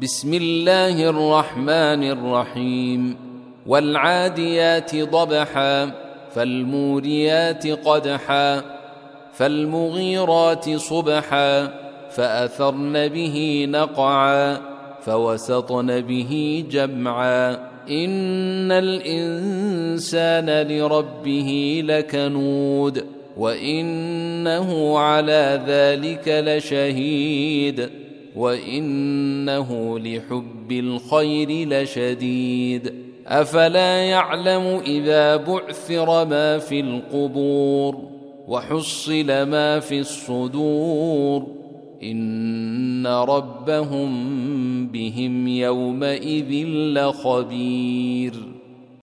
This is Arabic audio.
بسم الله الرحمن الرحيم والعاديات ضبحا فالموريات قدحا فالمغيرات صبحا فأثرن به نقعا فوسطن به جمعا إن الإنسان لربه لكنود وإنه على ذلك لشهيد وإنه لحب الخير لشديد أفلا يعلم إذا بعثر ما في القبور وحصل ما في الصدور إن ربهم بهم يومئذ لخبير.